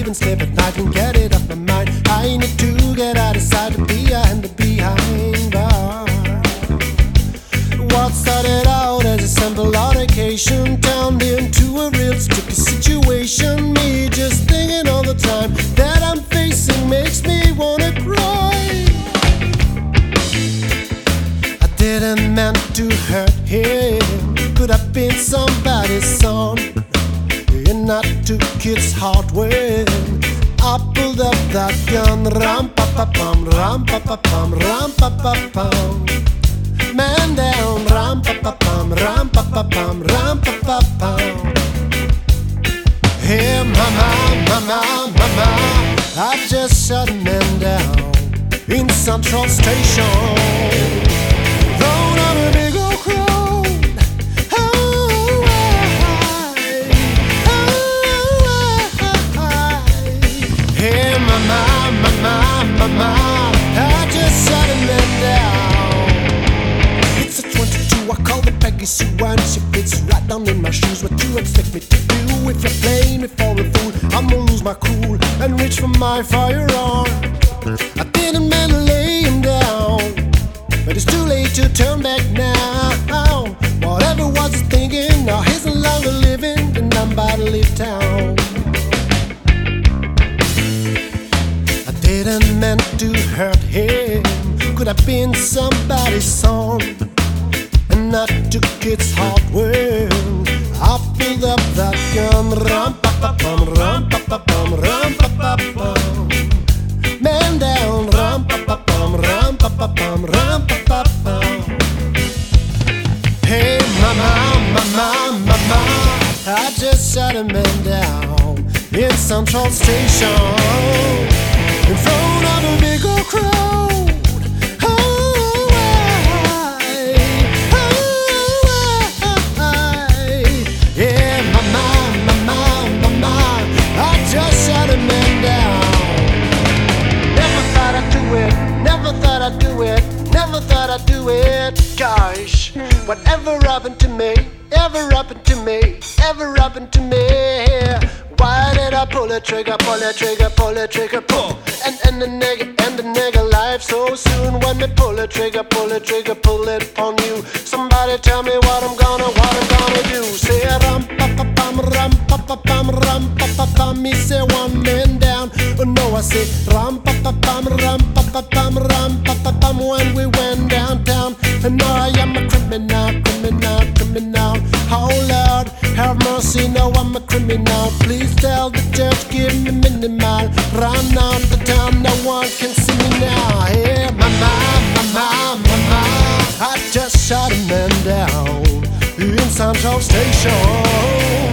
even sleep at night and get it off my mind. I need to get out of sight to be and to behind bars. What started out as a simple altercation turned into a real sticky situation. Me just thinking all the time that I'm facing makes me wanna cry. I didn't meant to hurt him, could have been somebody's son, and I took its heart when I pulled up that gun. Ram pa pa pum, ram pa pa pum, ram pa pa pum. Man down, ram pa pa pum, ram pa pa pum, ram pa pa pum. Hey mama, mama, mama, I just shot a man down in Central Station. Thrown on a big old crowd. Hey mama, mama, mama, I just shot a man down. It's a 22, I call the Peggy Sue and she fits right down in my shoes. What you expect me to do if you're playing me for a fool? I'm gonna lose my cool and reach for my firearm. I didn't mean to lay him down, but it's too late to turn back now. Whatever was he thinking, now he's no longer living, and I'm about to leave town. I didn't meant to hurt him, could have been somebody's son, and I took its heart when I pulled up that gun. Ram pa pa pum, ram pa pa pum, ram pa pa pum. Man down, ram pa pa pum, ram pa pa pum, ram pa pa pum. Hey mama, mama, mama, I just shot a man down in Central Station in front of a big old crowd. Yeah, mama, mama, mama, I just shot a man down. Never thought I'd do it, never thought I'd do it, never thought I'd do it. Gosh, whatever happened to me, ever happened to me, ever happened to me? Why did I pull the trigger, pull the trigger, pull the trigger, pull? And the nigga life so soon. When me pull the trigger, pull it on you. Somebody tell me what I'm gonna do. Say ram pa pa pam, ram pa pa pam, ram pa pa pam. Me say one man down. Oh no, I say ram pa pa pam, ram pa pa pam, ram pa pa pam. When we went downtown, and now I am a criminal, criminal, criminal. Oh Lord, have mercy, now I'm a criminal. Please tell the judge, give me minimal. Run out the town, no one can see me now. Hey mama, mama, mama, I just shot a man down in Central Station.